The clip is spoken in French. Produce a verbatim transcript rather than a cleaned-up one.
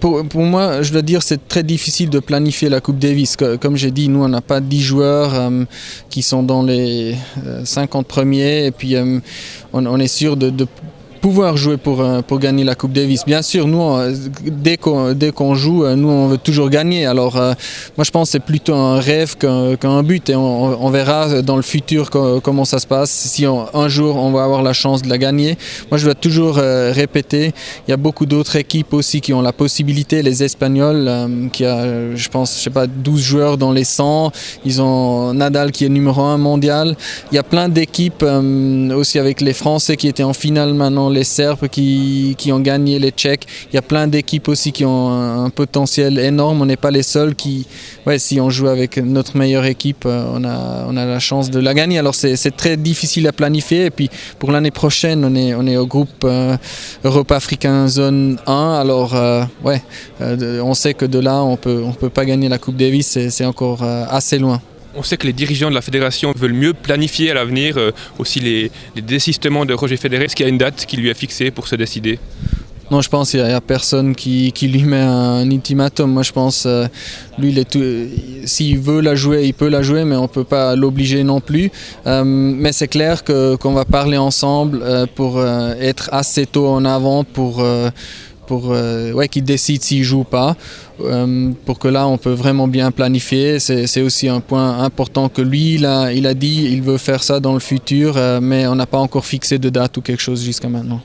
pour, pour moi, je dois dire, c'est très difficile de planifier la Coupe Davis. Comme j'ai dit, nous, on n'a pas dix joueurs euh, qui sont dans les euh, cinquante premiers, et puis euh, on, on est sûr de, de pouvoir jouer pour, pour gagner la Coupe Davis. Bien sûr, nous, dès qu'on, dès qu'on joue, nous, on veut toujours gagner. Alors, euh, moi, je pense que c'est plutôt un rêve qu'un, qu'un but, et on, on verra dans le futur comment ça se passe, si on, un jour, on va avoir la chance de la gagner. Moi, je dois toujours euh, répéter, il y a beaucoup d'autres équipes aussi qui ont la possibilité, les Espagnols, euh, qui a, je pense, je sais pas, douze joueurs dans les cent, ils ont Nadal qui est numéro un mondial. Il y a plein d'équipes, euh, aussi avec les Français qui étaient en finale maintenant, les Serbes qui, qui ont gagné, les Tchèques. Il y a plein d'équipes aussi qui ont un, un potentiel énorme. On n'est pas les seuls qui, ouais, si on joue avec notre meilleure équipe, on a, on a la chance de la gagner. Alors c'est, c'est très difficile à planifier. Et puis pour l'année prochaine, on est, on est au groupe euh, Europe africain zone un. Alors euh, ouais, euh, on sait que de là, on peut, on peut pas gagner la Coupe Davis. C'est, c'est encore euh, assez loin. On sait que les dirigeants de la fédération veulent mieux planifier à l'avenir, euh, aussi les, les désistements de Roger Federer. Est-ce qu'il y a une date qui lui est fixée pour se décider ? Non, je pense qu'il n'y a, a personne qui, qui lui met un ultimatum. Moi, je pense euh, lui, il est tout, s'il veut la jouer, il peut la jouer, mais on ne peut pas l'obliger non plus. Euh, mais c'est clair que, qu'on va parler ensemble euh, pour euh, être assez tôt en avant pour... Euh, pour euh, ouais, qu'il décide s'il joue ou pas, euh, pour que là on peut vraiment bien planifier. C'est, c'est aussi un point important que lui, il a, il a dit, il veut faire ça dans le futur, euh, mais on n'a pas encore fixé de date ou quelque chose jusqu'à maintenant.